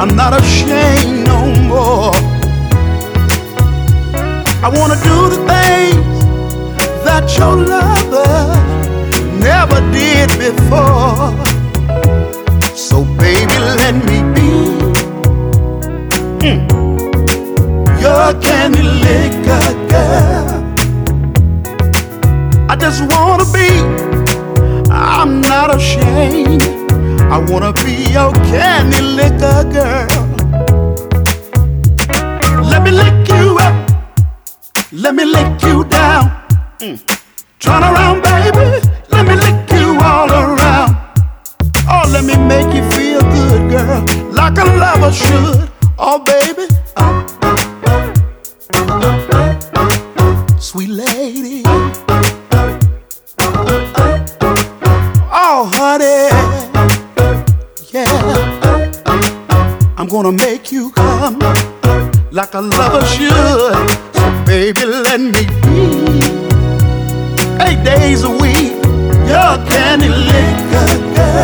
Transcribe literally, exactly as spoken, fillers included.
I'm not ashamed no more. I wanna do the things that your lover never did before. So baby, let me be mm. your candy liquor girl. I just wanna be, I'm not ashamed, I wanna be your candy liquor girl. Let me lick you up, let me lick you down. Mm. Turn around, baby, let me lick you all around. Oh, let me make you feel good, girl, like a lover should. Oh, baby, uh, sweet lady. Oh, honey, yeah, I'm gonna make you come like a lover should. So baby, let me be eight days a week your candy liquor girl.